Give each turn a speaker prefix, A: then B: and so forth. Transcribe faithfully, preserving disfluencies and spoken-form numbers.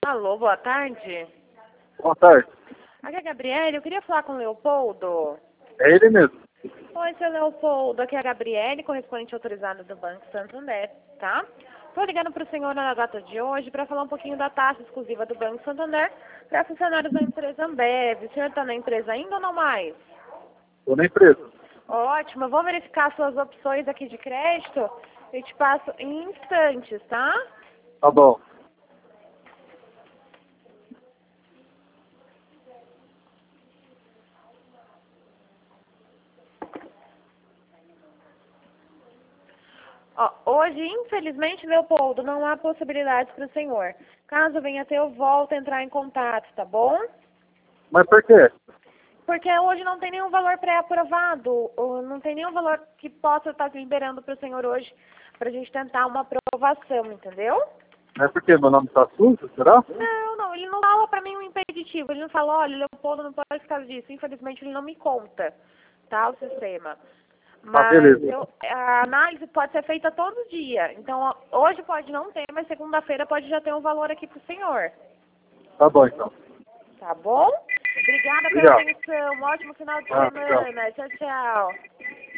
A: Alô, boa tarde.
B: Boa tarde.
A: Aqui é a Gabriele, eu queria falar com o Leopoldo.
B: É ele mesmo.
A: Oi, seu Leopoldo, aqui é a Gabriele, correspondente autorizada do Banco Santander, tá? Estou ligando para o senhor na data de hoje para falar um pouquinho da taxa exclusiva do Banco Santander para funcionários da empresa Ambev. O senhor está na empresa ainda ou não mais?
B: Estou na empresa.
A: Ótimo, eu vou verificar suas opções aqui de crédito e te passo em instantes, tá?
B: Tá bom.
A: Ó, hoje, infelizmente, Leopoldo, não há possibilidades para o senhor. Caso venha ter, eu volto a entrar em contato, tá bom?
B: Mas por quê?
A: Porque hoje não tem nenhum valor pré-aprovado, ou não tem nenhum valor que possa estar liberando para o senhor hoje, para a gente tentar uma aprovação, entendeu?
B: Não é porque meu nome está sujo, será?
A: Não, não, ele não fala para mim um impeditivo, ele não fala, olha, Leopoldo não pode por causa disso, infelizmente ele não me conta, tá, o sistema.
B: Ah,
A: Mas
B: beleza.
A: eu, a análise pode ser feita todo dia, então ó, hoje pode não ter, mas segunda-feira pode já ter um valor aqui para o senhor,
B: Tá bom, então.
A: tá bom? Obrigada pela
B: Obrigado.
A: atenção, um ótimo final de
B: Ah, tchau.
A: semana, tchau, tchau.